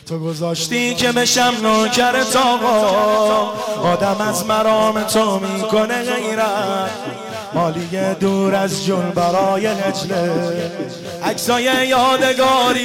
تو گذاشتی که بشم نوکرت آقا، آدم از مرام تو میکنه غیرت، مالی دور از جون برای هجله، عکسای یادگاری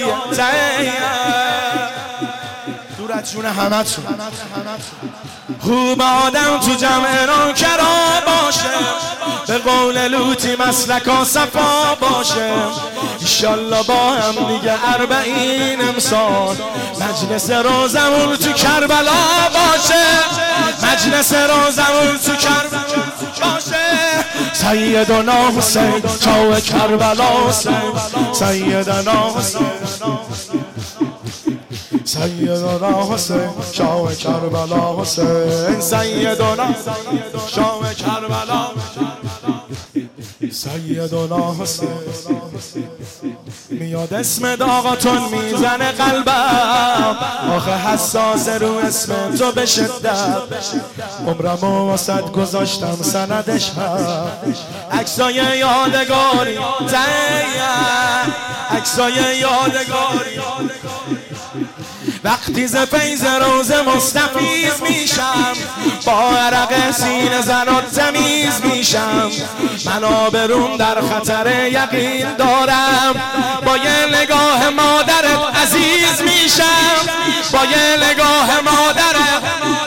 دور از جون همتون. خوب آدم تو جمع نوکرا باشه، به قول لوتی مسلکا صفا باشه، ایشالله با هم دیگه 40 امسال مجلس روزمون تو کربلا باشه، مجلس روزمون تو کربلا باشه. سیدنا حسین شاه کربلا حسین، سیدنا حسین، سیدنا حسین شاه کربلا حسین، سیدنا شاه کربلا، سیدنا حسین. میاد اسم داغاتون میزنه قلبم، آخه حساس رو اسم تو به شدت، عمرمو واسد گذاشتم سندش هم، عکسای یادگاری عکسای یادگاری. وقتی ز فیض روز مستفیض میشم، با عرق سینه زنات تمیز میشم، من آبروم در خطر یقین دارم، با یه نگاه مادرت عزیز میشم، با یه نگاه مادرت.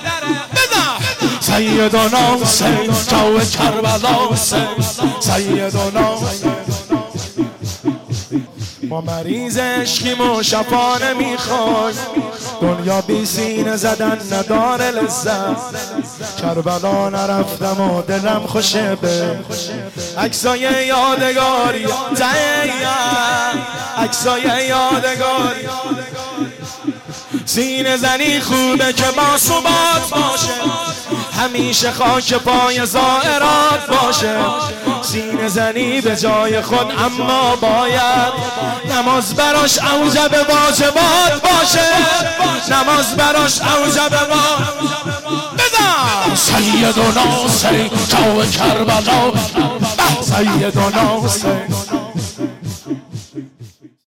سیدنا حسین شاه کربلا حسین، سیدنا حسین. ما مریض عشقیم و شفا نمیخوای، دنیا بی سینه زدن نداره لذت، کربلا نرفتم و دلم خوشه به عکسای یادگاری عکسای یادگاری. سینه زنی خوبه که با ثبات باشه، همیشه خاک پای زائرات باشه، سینه زنی به جای خود اما باید نماز براش اوجب واجبات باشه، نماز براش اوجب بزن. سیدنا حسین شاه کربلا، سیدنا حسین.